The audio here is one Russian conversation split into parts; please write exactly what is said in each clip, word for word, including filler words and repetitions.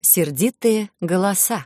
Сердитые голоса.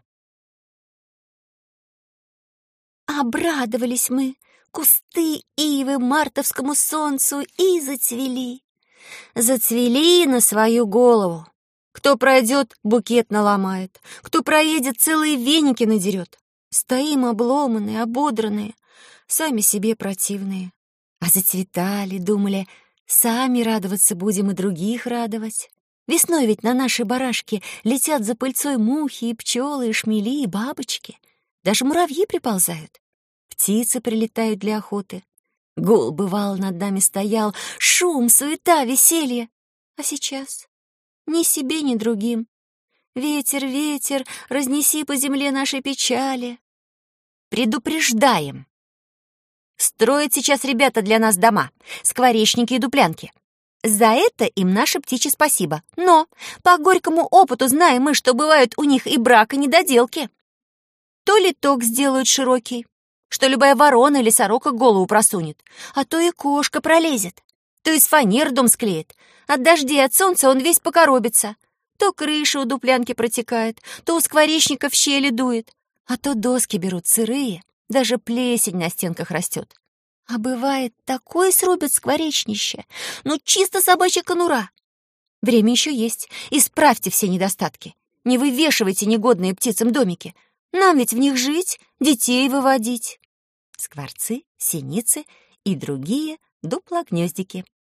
Обрадовались мы, кусты ивы мартовскому солнцу и зацвели. Зацвели на свою голову. Кто пройдет, букет наломает, кто проедет, целые веники надерет. Стоим обломанные, ободранные, сами себе противные. А зацветали, думали, сами радоваться будем и других радовать. Весной ведь на наши барашки летят за пыльцой мухи и пчелы, и шмели, и бабочки. Даже муравьи приползают. Птицы прилетают для охоты. Гул, бывало, над нами стоял, шум, суета, веселье. А сейчас ни себе, ни другим. Ветер, ветер, разнеси по земле наши печали. Предупреждаем. Строят сейчас ребята для нас дома, скворечники и дуплянки. За это им наше птичье спасибо. Но по горькому опыту знаем мы, что бывают у них и брак, и недоделки. То литок сделают широкий, что любая ворона или сорока голову просунет, а то и кошка пролезет, то из фанеры дом склеит. От дождей, от солнца он весь покоробится. То крыша у дуплянки протекает, то у скворечника в щели дует, а то доски берут сырые, даже плесень на стенках растет. А бывает, такое срубят скворечнище, ну чисто собачья конура. Время еще есть, исправьте все недостатки. Не вывешивайте негодные птицам домики. Нам ведь в них жить, детей выводить. Скворцы, синицы и другие дуплогнездики.